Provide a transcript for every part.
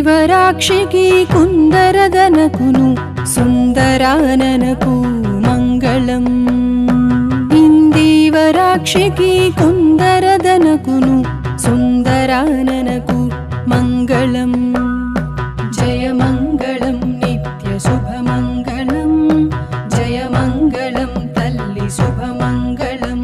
ఇందీవరాక్షికి కుందరదనకును సుందరాననకు మంగళం ఇందీవరాక్షికి కుందరదనకును సుందరాననకు మంగళం జయ మంగళం నిత్య శుభమంగళం జయ మంగళం తల్లి శుభమంగళం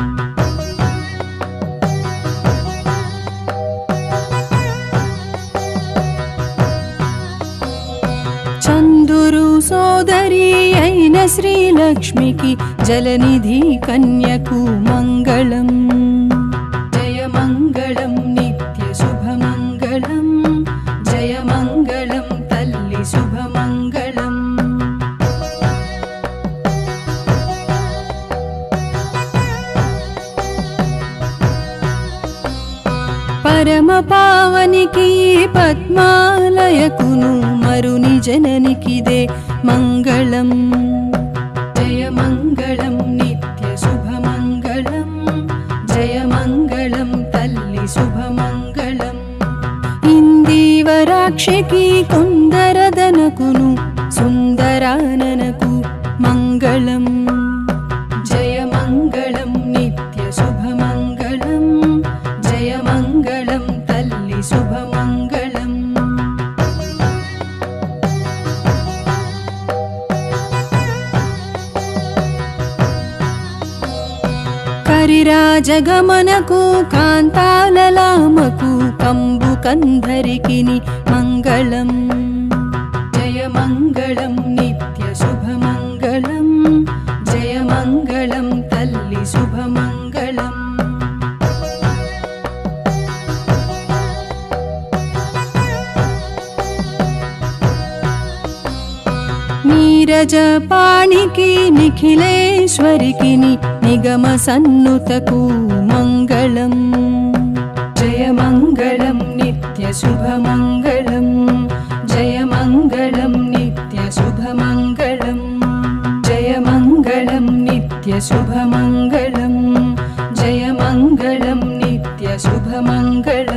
చందురు సోదరి అయిన శ్రీలక్ష్మికి జలనిధి కన్యకు మంగళం జయ మంగళం నిత్య శుభమంగళం జయ మంగళం తల్లి శుభమంగళం పరమ పావనికి పద్మాలయకును మరుని జననికిదే మంగళం జయ మంగళం నిత్య శుభమంగళం జయ మంగళం తల్లి శుభమంగళం ఇందీవరాక్షికి కుందరదనకును సుందరాననకు మంగళం జయ మంగళం నిత్య శుభమంగళం జయ మంగళం తల్లి శుభమంగళం కరిరాజగమనకు కాంతాలలామకు కంబు కంధరికిని మంగళం జయ మంగళం నిత్య శుభమంగళం జయ మంగళం తల్లి శుభమంగళం నీరజపాణికి నిఖిలేశ్వరికి నిగమ సన్నుతకు మంగళం జయ మంగళం నిత్య శుభమంగళం జయ మంగళం నిత్య శుభమంగళం జయ మంగళం నిత్య శుభమంగళం జయ మంగళం నిత్య శుభమంగళం